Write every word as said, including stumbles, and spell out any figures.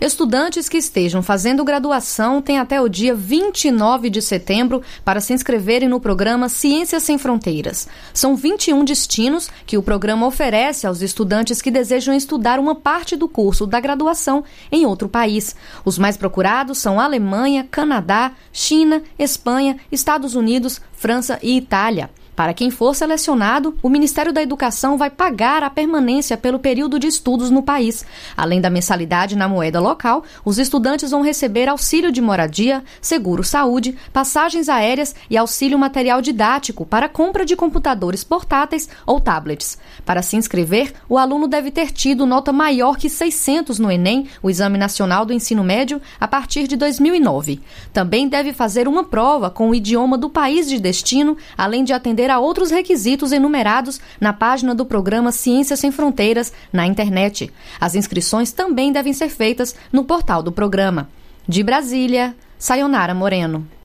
Estudantes que estejam fazendo graduação têm até o dia vinte e nove de setembro para se inscreverem no programa Ciências Sem Fronteiras. São vinte e um destinos que o programa oferece aos estudantes que desejam estudar uma parte do curso da graduação em outro país. Os mais procurados são Alemanha, Canadá, China, Espanha, Estados Unidos, França e Itália. Para quem for selecionado, o Ministério da Educação vai pagar a permanência pelo período de estudos no país. Além da mensalidade na moeda local, os estudantes vão receber auxílio de moradia, seguro-saúde, passagens aéreas e auxílio material didático para compra de computadores portáteis ou tablets. Para se inscrever, o aluno deve ter tido nota maior que seiscentos no Enem, o Exame Nacional do Ensino Médio, a partir de dois mil e nove. Também deve fazer uma prova com o idioma do país de destino, além de atender a outros requisitos enumerados na página do programa Ciências Sem Fronteiras na internet. As inscrições também devem ser feitas no portal do programa. De Brasília, Sayonara Moreno.